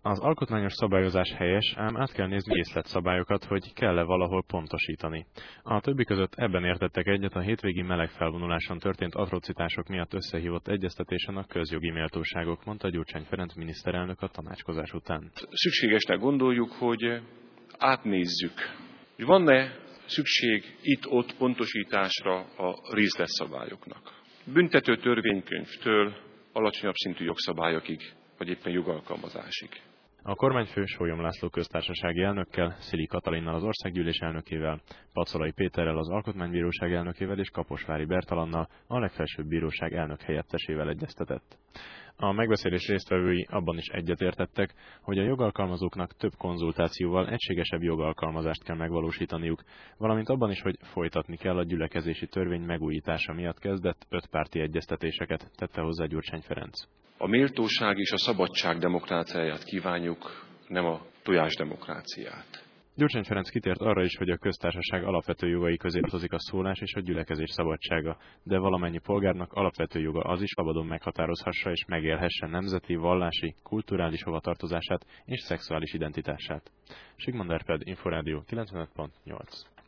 Az alkotmányos szabályozás helyes, ám át kell nézni részletszabályokat, hogy kell-e valahol pontosítani. A többi között ebben értettek egyet a hétvégi meleg felvonuláson történt atrocitások miatt összehívott egyeztetésen a közjogi méltóságok, mondta Gyurcsány Ferenc miniszterelnök a tanácskozás után. Szükségesnek gondoljuk, hogy átnézzük, hogy van-e szükség itt-ott pontosításra a részletszabályoknak. Büntető törvénykönyvtől alacsonyabb szintű jogszabályokig, vagy éppen jogalkalmazásig. A kormányfő Sólyom László köztársasági elnökkel, Szili Katalinnal az országgyűlés elnökével, Pacolai Péterrel az alkotmánybíróság elnökével és Kaposvári Bertalannal a legfelsőbb bíróság elnök helyettesével egyeztetett. A megbeszélés résztvevői abban is egyetértettek, hogy a jogalkalmazóknak több konzultációval egységesebb jogalkalmazást kell megvalósítaniuk, valamint abban is, hogy folytatni kell a gyülekezési törvény megújítása miatt kezdett ötpárti egyeztetéseket, tette hozzá Gyurcsány Ferenc. A méltóság és a szabadság demokráciáját kívánjuk, nem a tojásdemokráciát. Gyurcsány Ferenc kitért arra is, hogy a köztársaság alapvető jogai közé tartozik a szólás és a gyülekezés szabadsága, de valamennyi polgárnak alapvető joga az is, szabadon meghatározhassa és megélhesse nemzeti, vallási, kulturális hovatartozását és szexuális identitását. Sigmund Erfeld, Inforádió 95.8.